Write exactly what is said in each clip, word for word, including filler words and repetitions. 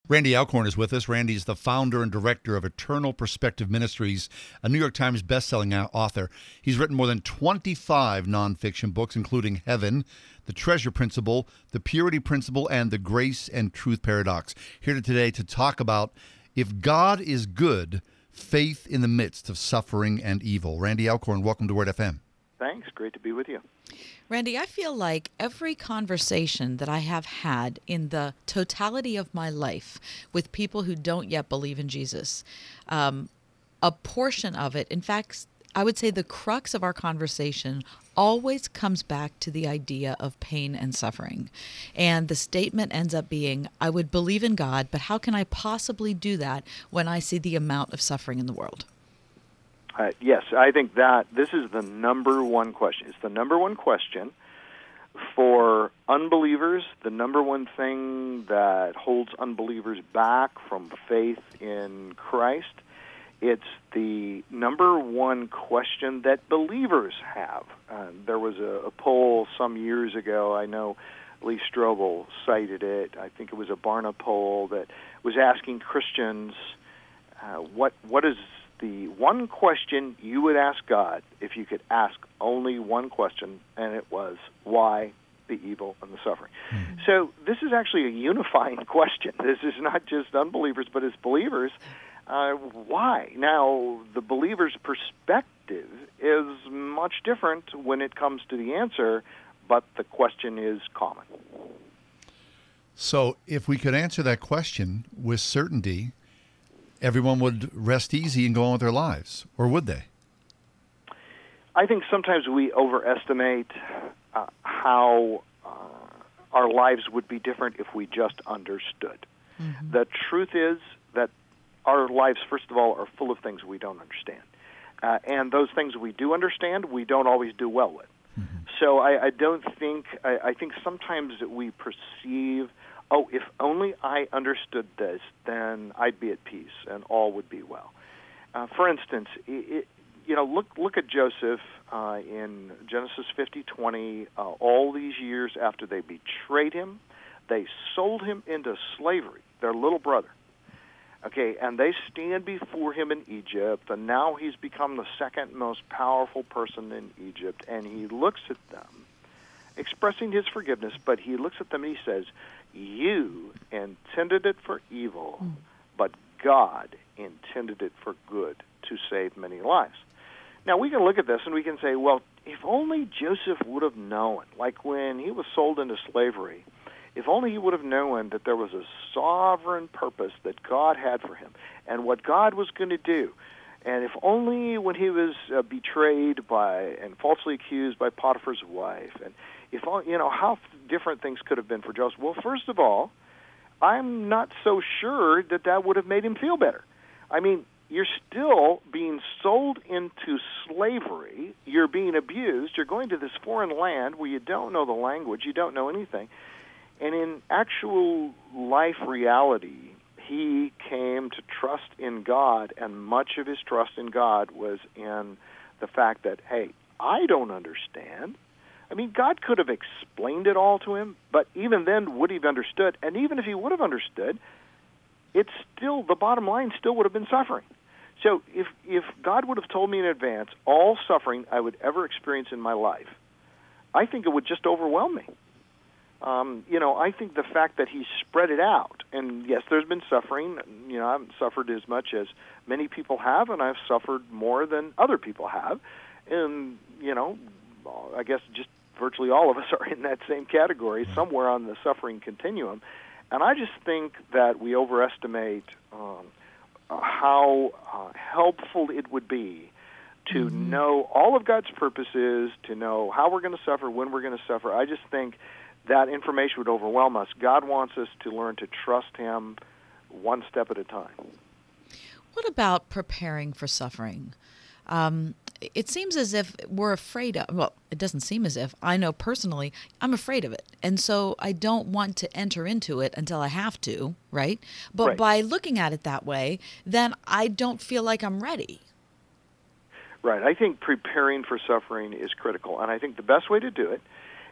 Randy Alcorn is with us. Randy is the founder and director of Eternal Perspective Ministries, a New York Times bestselling author. He's written more than twenty-five nonfiction books, including Heaven, The Treasure Principle, The Purity Principle, and The Grace and Truth Paradox. Here today to talk about if God is good, faith in the midst of suffering and evil. Randy Alcorn, welcome to Word F M. Thanks. Great to be with you. Randy, I feel like every conversation that I have had in the totality of my life with people who don't yet believe in Jesus, um, a portion of it, in fact, I would say the crux of our conversation always comes back to the idea of pain and suffering. And the statement ends up being, I would believe in God, but how can I possibly do that when I see the amount of suffering in the world? Uh, yes, I think that this is the number one question. It's the number one question for unbelievers, the number one thing that holds unbelievers back from faith in Christ. It's the number one question that believers have. Uh, there was a, a poll some years ago. I know Lee Strobel cited it. I think it was a Barna poll that was asking Christians, uh, what what is the one question you would ask God if you could ask only one question, and it was, why the evil and the suffering? Mm-hmm. So this is actually a unifying question. This is not just unbelievers, but as believers, uh, why? Now, the believer's perspective is much different when it comes to the answer, but the question is common. So if we could answer that question with certainty, everyone would rest easy and go on with their lives, or would they? I think sometimes we overestimate uh, how uh, our lives would be different if we just understood. Mm-hmm. The truth is that our lives, first of all, are full of things we don't understand. Uh, and those things we do understand, we don't always do well with. Mm-hmm. So I, I don't think, I, I think sometimes that we perceive, oh, if only I understood this, then I'd be at peace and all would be well. Uh, for instance, it, you know, look look at Joseph uh, in Genesis fifty twenty. Uh, all these years after they betrayed him, they sold him into slavery, their little brother. Okay, and they stand before him in Egypt, and now he's become the second most powerful person in Egypt, and he looks at them, expressing his forgiveness, but he looks at them and he says, you intended it for evil, mm. but God intended it for good to save many lives. Now, we can look at this and we can say, well, if only Joseph would have known, like when he was sold into slavery, if only he would have known that there was a sovereign purpose that God had for him and what God was going to do. And if only when he was uh, betrayed by and falsely accused by Potiphar's wife, and if you know how different things could have been for Joseph. Well, first of all, I'm not so sure that that would have made him feel better. I mean, you're still being sold into slavery. You're being abused. You're going to this foreign land where you don't know the language. You don't know anything. And in actual life reality, he came to trust in God, and much of his trust in God was in the fact that, hey, I don't understand. I mean, God could have explained it all to him, but even then, would he have understood? And even if he would have understood, it's still, the bottom line still would have been suffering. So if if God would have told me in advance all suffering I would ever experience in my life, I think it would just overwhelm me. Um, you know, I think the fact that he spread it out, and yes, there's been suffering. You know, I haven't suffered as much as many people have, and I've suffered more than other people have. And, you know, I guess just virtually all of us are in that same category, somewhere on the suffering continuum. And I just think that we overestimate um, how uh, helpful it would be to mm-hmm. know all of God's purposes, to know how we're going to suffer, when we're going to suffer. I just think that information would overwhelm us. God wants us to learn to trust him one step at a time. What about preparing for suffering? Um, it seems as if we're afraid of, well, it doesn't seem as if, I know personally, I'm afraid of it. And so I don't want to enter into it until I have to, right? But right. by looking at it that way, then I don't feel like I'm ready. Right. I think preparing for suffering is critical. And I think the best way to do it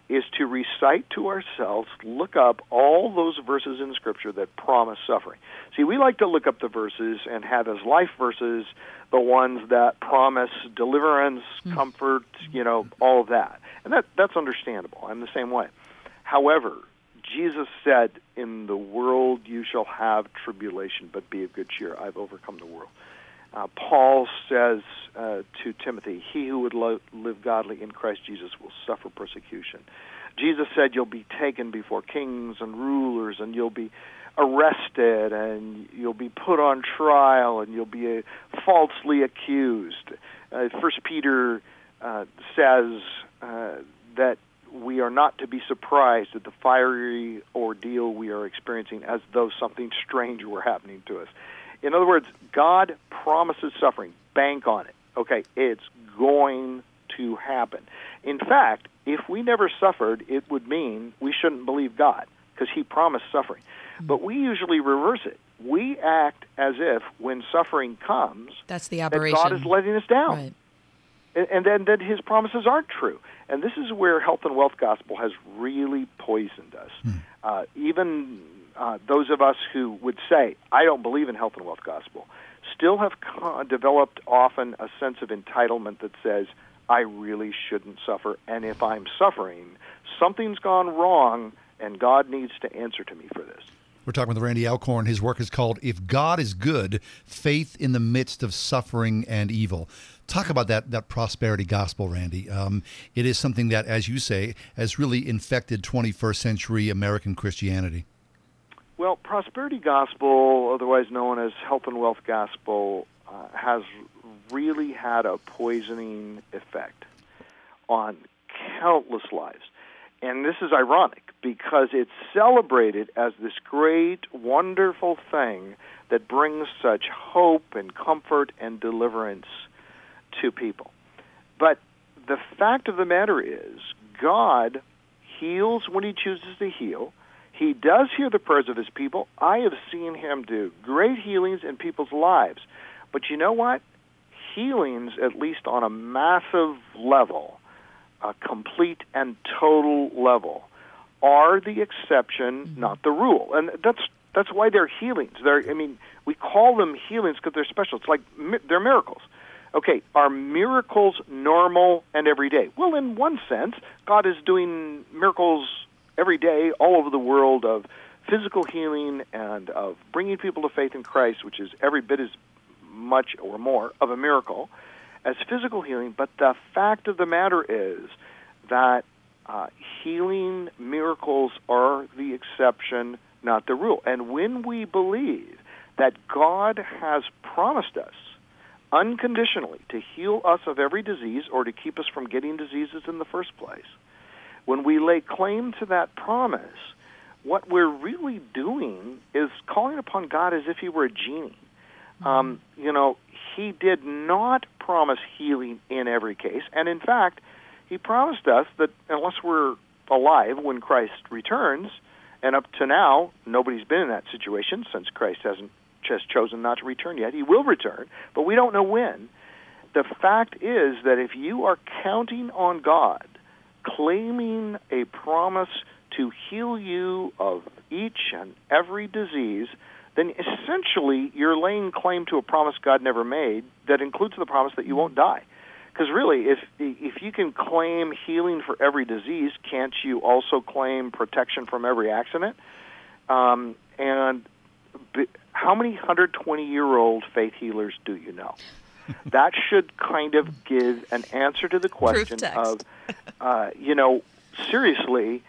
is to recite to ourselves, look up all those verses in Scripture that promise suffering. See, we like to look up the verses and have as life verses the ones that promise deliverance, mm. comfort, you know, all of that. And that that's understandable. I'm the same way. However, Jesus said, in the world you shall have tribulation, but be of good cheer. I've overcome the world. Uh, Paul says uh, to Timothy, he who would lo- live godly in Christ Jesus will suffer persecution. Jesus said you'll be taken before kings and rulers, and you'll be arrested, and you'll be put on trial, and you'll be uh, falsely accused. Uh, First Peter uh, says uh, that we are not to be surprised at the fiery ordeal we are experiencing as though something strange were happening to us. In other words, God promises suffering. Bank on it. Okay, it's going to happen. In fact, if we never suffered, it would mean we shouldn't believe God, because he promised suffering. But we usually reverse it. We act as if when suffering comes, that's the aberration, that God is letting us down. Right. And, and then that his promises aren't true. And this is where Health and Wealth Gospel has really poisoned us. Hmm. Uh, even uh, those of us who would say, I don't believe in Health and Wealth Gospel, still have co- developed often a sense of entitlement that says, I really shouldn't suffer, and if I'm suffering, something's gone wrong, and God needs to answer to me for this. We're talking with Randy Alcorn. His work is called If God is Good, Faith in the Midst of Suffering and Evil. Talk about that that prosperity gospel, Randy. Um, it is something that, as you say, has really infected twenty-first century American Christianity. Well, prosperity gospel, otherwise known as health and wealth gospel, uh, has really had a poisoning effect on countless lives. And this is ironic because it's celebrated as this great, wonderful thing that brings such hope and comfort and deliverance to people. But the fact of the matter is, God heals when he chooses to heal. He does hear the prayers of his people. I have seen him do great healings in people's lives. But you know what? Healings, at least on a massive level, a complete and total level, are the exception, mm-hmm. not the rule. And that's that's why they're healings. They're, I mean, we call them healings because they're special. It's like mi- they're miracles. Okay, are miracles normal and everyday? Well, in one sense, God is doing miracles every day all over the world of physical healing and of bringing people to faith in Christ, which is every bit as much or more of a miracle as physical healing. But the fact of the matter is that uh, healing miracles are the exception, not the rule. And when we believe that God has promised us unconditionally to heal us of every disease or to keep us from getting diseases in the first place, when we lay claim to that promise, what we're really doing is calling upon God as if he were a genie. Um, you know, he did not promise healing in every case. And in fact, he promised us that unless we're alive when Christ returns, and up to now, nobody's been in that situation since Christ hasn't just chosen not to return yet. He will return, but we don't know when. The fact is that if you are counting on God, claiming a promise to heal you of each and every disease, then essentially you're laying claim to a promise God never made that includes the promise that you won't die. Because really, if if you can claim healing for every disease, can't you also claim protection from every accident? Um, and how many one hundred twenty-year-old faith healers do you know? That should kind of give an answer to the question of, uh, you know, seriously,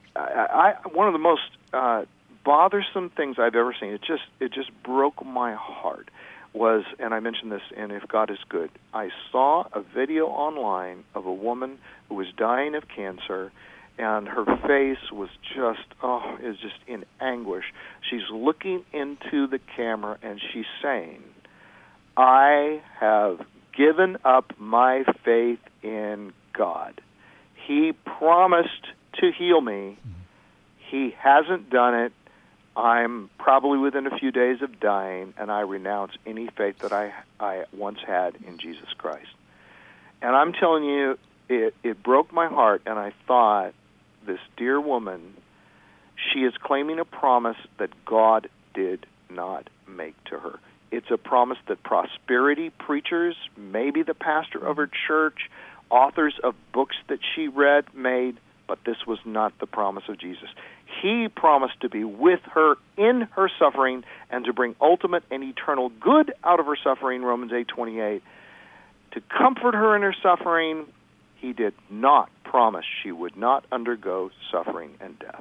I, I, one of the most uh, bothersome things I've ever seen, it just it just broke my heart, was, and I mentioned this in If God is Good, I saw a video online of a woman who was dying of cancer, and her face was just, oh, is just in anguish. She's looking into the camera, and she's saying, I have given up my faith in God. He promised to heal me. He hasn't done it. I'm probably within a few days of dying, and I renounce any faith that I, I once had in Jesus Christ. And I'm telling you, it, it broke my heart, and I thought, this dear woman, she is claiming a promise that God did not make to her. It's a promise that prosperity preachers, maybe the pastor of her church, authors of books that she read made, but this was not the promise of Jesus. He promised to be with her in her suffering and to bring ultimate and eternal good out of her suffering, Romans eight twenty-eight. To comfort her in her suffering, he did not promise she would not undergo suffering and death.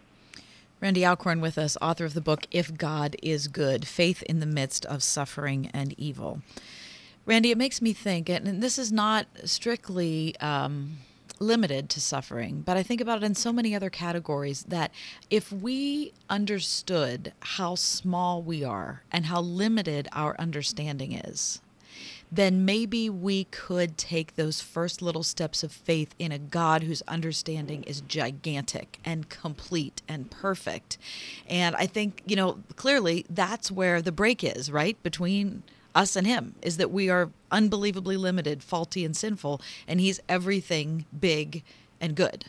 Randy Alcorn with us, author of the book, If God is Good, Faith in the Midst of Suffering and Evil. Randy, it makes me think, and this is not strictly um, limited to suffering, but I think about it in so many other categories, that if we understood how small we are and how limited our understanding is, then maybe we could take those first little steps of faith in a God whose understanding is gigantic and complete and perfect. And I think, you know, clearly that's where the break is, right, between us and him, is that we are unbelievably limited, faulty, and sinful, and he's everything big and good.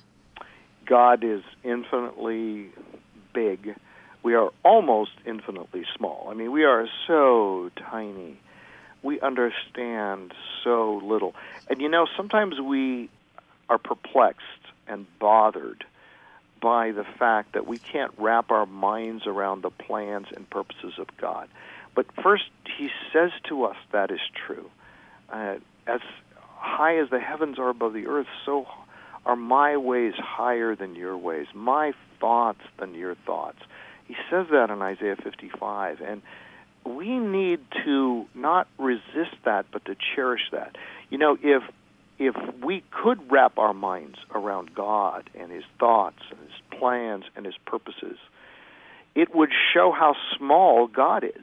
God is infinitely big. We are almost infinitely small. I mean, we are so tiny. We understand so little. And, you know, sometimes we are perplexed and bothered by the fact that we can't wrap our minds around the plans and purposes of God. But first, he says to us that is true. Uh, as high as the heavens are above the earth, so are my ways higher than your ways, my thoughts than your thoughts. He says that in Isaiah fifty-five. And we need to not resist that, but to cherish that. You know, if if we could wrap our minds around God and his thoughts and his plans and his purposes, it would show how small God is.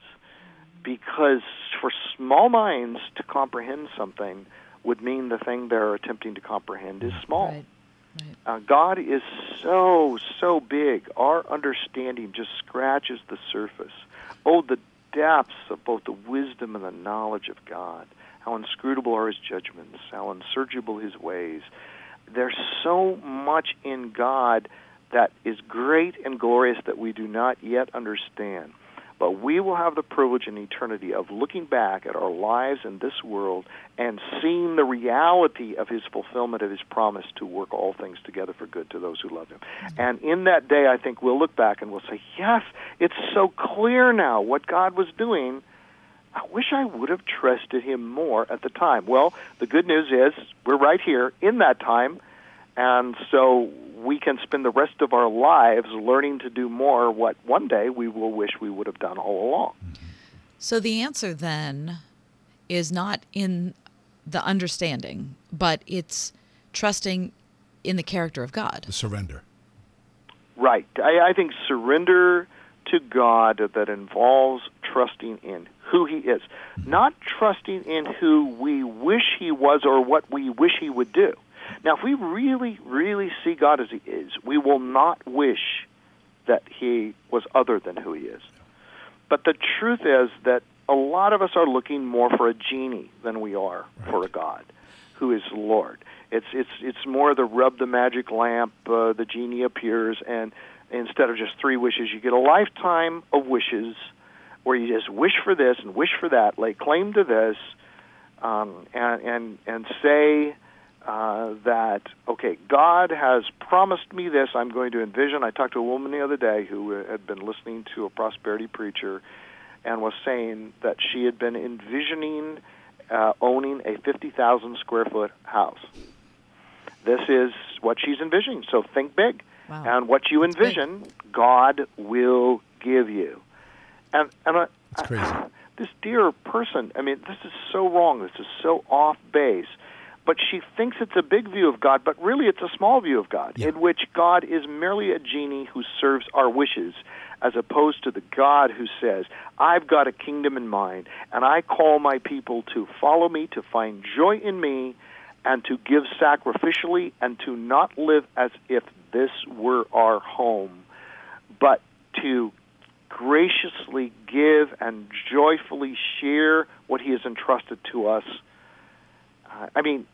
Because for small minds to comprehend something would mean the thing they're attempting to comprehend is small. Right. Right. Uh, God is so, so big. Our understanding just scratches the surface. Oh, the depths of both the wisdom and the knowledge of God. How inscrutable are his judgments, how unsearchable his ways. There's so much in God that is great and glorious that we do not yet understand. But we will have the privilege in eternity of looking back at our lives in this world and seeing the reality of his fulfillment of his promise to work all things together for good to those who love him. And in that day, I think we'll look back and we'll say, yes, it's so clear now what God was doing. I wish I would have trusted him more at the time. Well, the good news is we're right here in that time, and so we can spend the rest of our lives learning to do more what one day we will wish we would have done all along. So the answer then is not in the understanding, but it's trusting in the character of God. The surrender. Right. I, I think surrender to God that involves trusting in who he is, mm-hmm. not trusting in who we wish he was or what we wish he would do. Now, if we really, really see God as he is, we will not wish that he was other than who he is. But the truth is that a lot of us are looking more for a genie than we are right. for a God who is Lord. It's it's it's more the rub the magic lamp, uh, the genie appears, and instead of just three wishes, you get a lifetime of wishes where you just wish for this and wish for that, lay claim to this, um, and, and, and say... Uh, that, okay, God has promised me this, I'm going to envision. I talked to a woman the other day who had been listening to a prosperity preacher and was saying that she had been envisioning uh, owning a fifty thousand square foot house. This is what she's envisioning, so think big. Wow. And what you envision, God will give you. And, and uh, That's crazy. Uh, this dear person, I mean, this is so wrong, this is so off base. But she thinks it's a big view of God, but really it's a small view of God, yeah. in which God is merely a genie who serves our wishes, as opposed to the God who says, I've got a kingdom in mind, and I call my people to follow me, to find joy in me, and to give sacrificially, and to not live as if this were our home, but to graciously give and joyfully share what he has entrusted to us. Uh, I mean,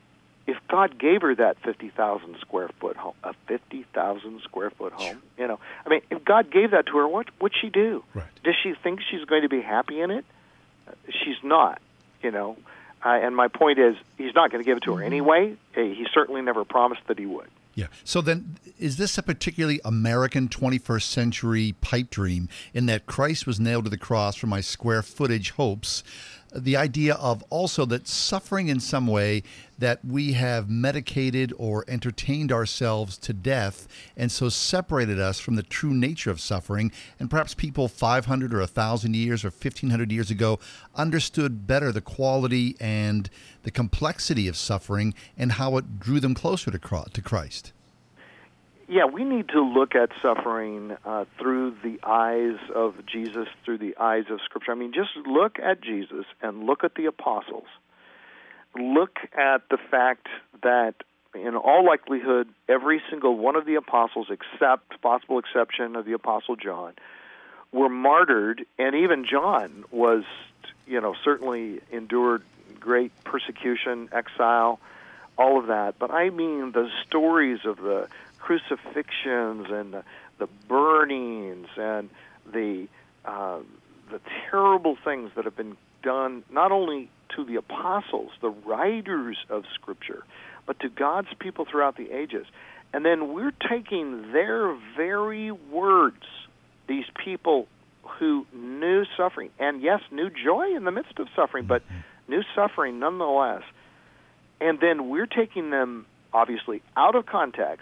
if God gave her that fifty thousand square foot home, a fifty thousand square foot home, you know, I mean, if God gave that to her, what would she do? Right. Does she think she's going to be happy in it? She's not, you know. Uh, and my point is, he's not going to give it to her anyway. He certainly never promised that he would. Yeah. So then, is this a particularly American twenty-first century pipe dream in that Christ was nailed to the cross for my square footage hopes? The idea of also that suffering in some way, that we have medicated or entertained ourselves to death and so separated us from the true nature of suffering, and perhaps people five hundred or one thousand years or fifteen hundred years ago understood better the quality and the complexity of suffering and how it drew them closer to to Christ. Yeah, we need to look at suffering uh, through the eyes of Jesus, through the eyes of Scripture. I mean, just look at Jesus and look at the apostles. Look at the fact that, in all likelihood, every single one of the apostles, except possible exception of the Apostle John, were martyred, and even John was, you know, certainly endured great persecution, exile, all of that. But I mean the stories of the crucifixions and the, the burnings and the uh, the terrible things that have been done not only to the apostles, the writers of Scripture, but to God's people throughout the ages. And then we're taking their very words, these people who knew suffering, and yes, knew joy in the midst of suffering, but knew suffering nonetheless, and then we're taking them, obviously, out of context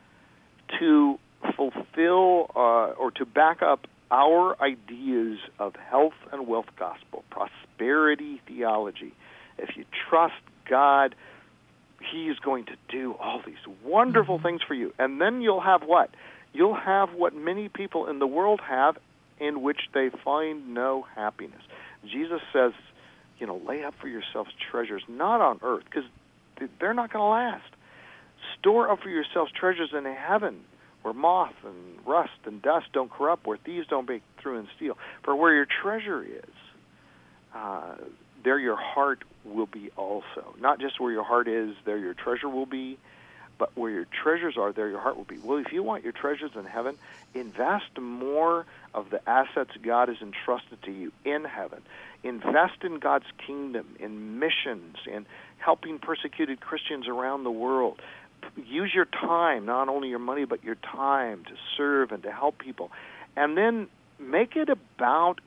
to fulfill uh, or to back up our ideas of health and wealth gospel, prosperity theology. If you trust God, He's going to do all these wonderful things for you. And then you'll have what? You'll have what many people in the world have, in which they find no happiness. Jesus says, you know, lay up for yourselves treasures not on earth, because they're not going to last. Store up for yourselves treasures in heaven, where moth and rust and dust don't corrupt, where thieves don't break through and steal. For where your treasure is, uh, there your heart will be also. Not just where your heart is, there your treasure will be, but where your treasures are, there your heart will be. Well, if you want your treasures in heaven, invest more of the assets God has entrusted to you in heaven. Invest in God's kingdom, in missions, in helping persecuted Christians around the world. Use your time, not only your money, but your time to serve and to help people. And then make it about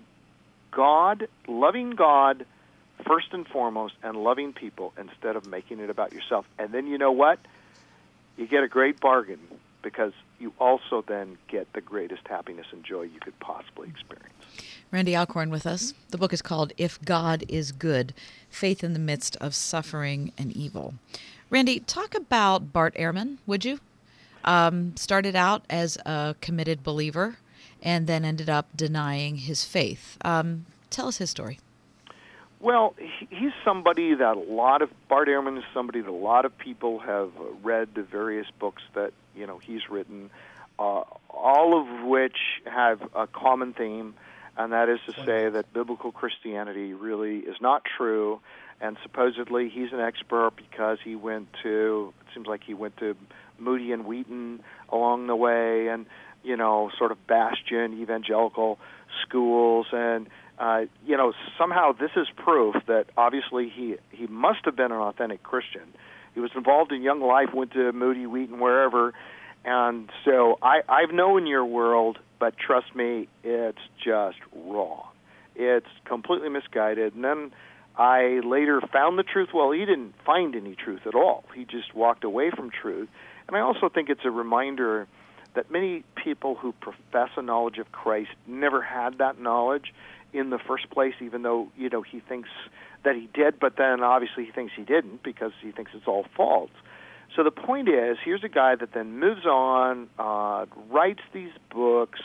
God, loving God first and foremost, and loving people instead of making it about yourself. And then you know what? You get a great bargain, because you also then get the greatest happiness and joy you could possibly experience. Randy Alcorn with us. The book is called If God is Good, Faith in the Midst of Suffering and Evil. Randy, talk about Bart Ehrman, would you? Um, started out as a committed believer and then ended up denying his faith. Um, tell us his story. Well, he's somebody that a lot of, Bart Ehrman is somebody that a lot of people have read the various books that, you know, he's written, uh, all of which have a common theme, and that is to say that biblical Christianity really is not true, and supposedly he's an expert because he went to, it seems like he went to Moody and Wheaton along the way, and, you know, sort of bastion evangelical schools, and Uh, you know, somehow this is proof that obviously he, he must have been an authentic Christian. He was involved in Young Life, went to Moody, Wheaton, wherever. And so I, I've known your world, but trust me, it's just wrong. It's completely misguided. And then I later found the truth. Well, he didn't find any truth at all. He just walked away from truth. And I also think it's a reminder that many people who profess a knowledge of Christ never had that knowledge in the first place, even though, you know, he thinks that he did, but then obviously he thinks he didn't because he thinks it's all false. So the point is, here's a guy that then moves on, uh, writes these books,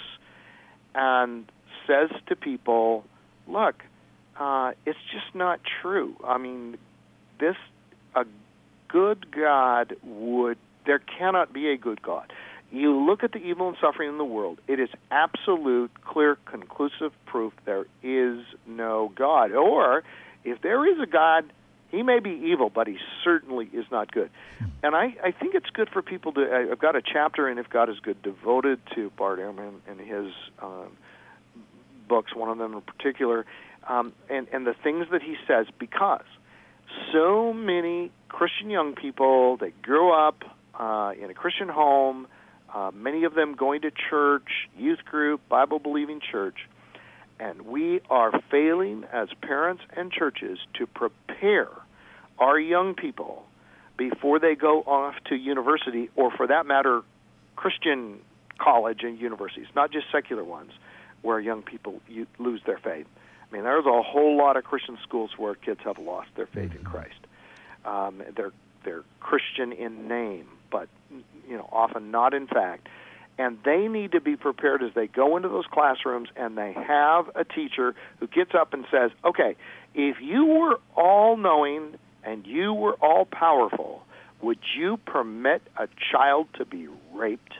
and says to people, look, uh, it's just not true. I mean, this, a good God would, there cannot be a good God. You look at the evil and suffering in the world, it is absolute, clear, conclusive proof there is no God. Or, if there is a God, He may be evil, but he certainly is not good. And I, I think it's good for people to, I- I've got a chapter in If God is Good devoted to Bart Ehrman and his um, books, one of them in particular, um, and, and the things that he says, because so many Christian young people that grew up uh, in a Christian home, uh, many of them going to church, youth group, Bible-believing church, and we are failing as parents and churches to prepare our young people before they go off to university, or for that matter, Christian college and universities, not just secular ones, where young people you, lose their faith. I mean, there's a whole lot of Christian schools where kids have lost their faith mm-hmm. in Christ. Um, they're they're Christian in name, but you know, often not in fact. And they need to be prepared as they go into those classrooms, and they have a teacher who gets up and says, okay, if you were all-knowing and you were all-powerful, would you permit a child to be raped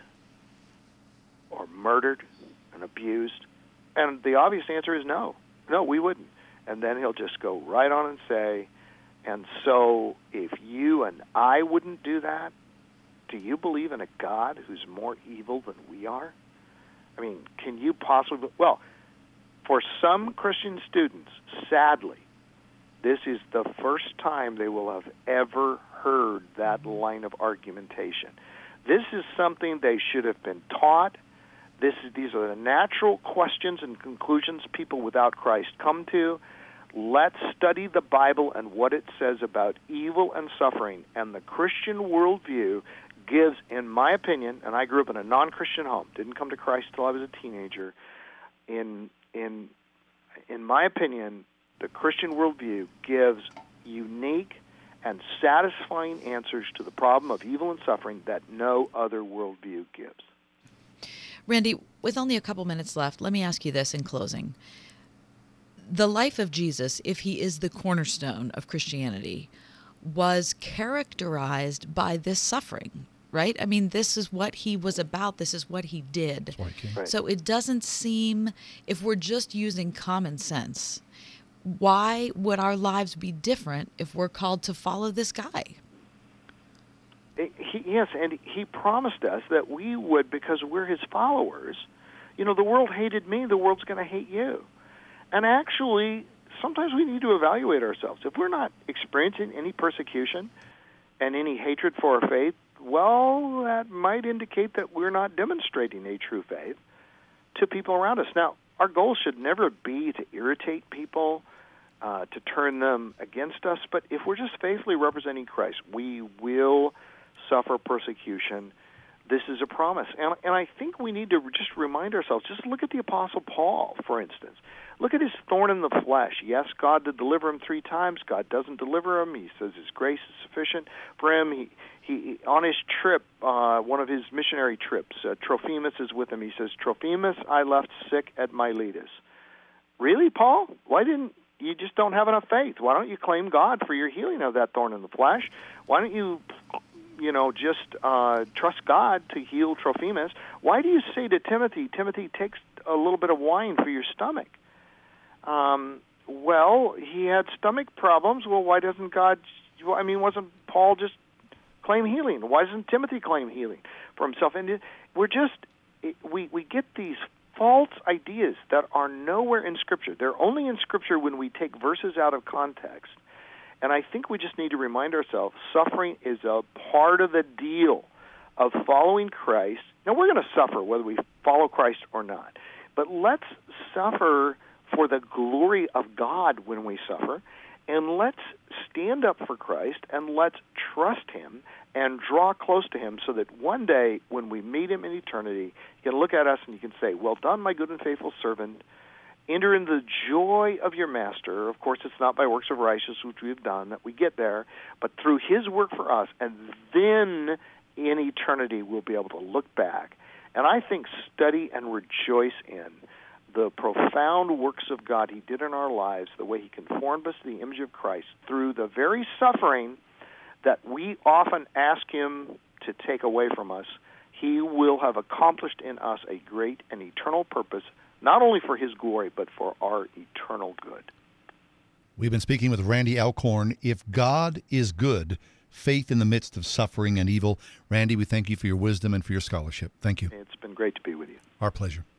or murdered and abused? And the obvious answer is no. No, we wouldn't. And then he'll just go right on and say, and so if you and I wouldn't do that, do you believe in a God who's more evil than we are? I mean, can you possibly... Well, for some Christian students, sadly, this is the first time they will have ever heard that line of argumentation. This is something they should have been taught. This is, these are the natural questions and conclusions people without Christ come to. Let's study the Bible and what it says about evil and suffering. And the Christian worldview gives, in my opinion, and I grew up in a non-Christian home, didn't come to Christ until I was a teenager. In in in my opinion, the Christian worldview gives unique and satisfying answers to the problem of evil and suffering that no other worldview gives. Randy, with only a couple minutes left, let me ask you this in closing. The life of Jesus, if he is the cornerstone of Christianity, was characterized by this suffering, right? I mean, this is what he was about. This is what he did. Right. So it doesn't seem, if we're just using common sense, why would our lives be different if we're called to follow this guy? He, yes, and he promised us that we would, because we're his followers. You know, the world hated me, the world's going to hate you. And actually, sometimes we need to evaluate ourselves. If we're not experiencing any persecution and any hatred for our faith, well, that might indicate that we're not demonstrating a true faith to people around us. Now, our goal should never be to irritate people, uh, to turn them against us, but if we're just faithfully representing Christ, we will suffer persecution. This is a promise. And, and I think we need to just remind ourselves, just look at the Apostle Paul, for instance. Look at his thorn in the flesh. Yes, God did deliver him three times. God doesn't deliver him. He says his grace is sufficient for him. He, he on his trip, uh, one of his missionary trips, uh, Trophimus is with him. He says, Trophimus, I left sick at Miletus. Really, Paul? Why didn't you just don't have enough faith? Why don't you claim God for your healing of that thorn in the flesh? Why don't you... you know, just uh, trust God to heal Trophimus? Why do you say to Timothy, Timothy, takes a little bit of wine for your stomach? Um, well, he had stomach problems. Well, why doesn't God, I mean, wasn't Paul just claim healing? Why doesn't Timothy claim healing for himself? And we're just, we, we get these false ideas that are nowhere in Scripture. They're only in Scripture when we take verses out of context. And I think we just need to remind ourselves, suffering is a part of the deal of following Christ. Now, we're going to suffer whether we follow Christ or not. But let's suffer for the glory of God when we suffer. And let's stand up for Christ, and let's trust him and draw close to him so that one day when we meet him in eternity, you can look at us and you can say, well done, my good and faithful servant. Enter in the joy of your master. Of course, it's not by works of righteousness which we have done that we get there, but through his work for us. And then in eternity we'll be able to look back. And I think study and rejoice in the profound works of God he did in our lives, the way he conformed us to the image of Christ through the very suffering that we often ask him to take away from us. He will have accomplished in us a great and eternal purpose, not only for his glory, but for our eternal good. We've been speaking with Randy Alcorn. If God is good, faith in the midst of suffering and evil. Randy, we thank you for your wisdom and for your scholarship. Thank you. It's been great to be with you. Our pleasure.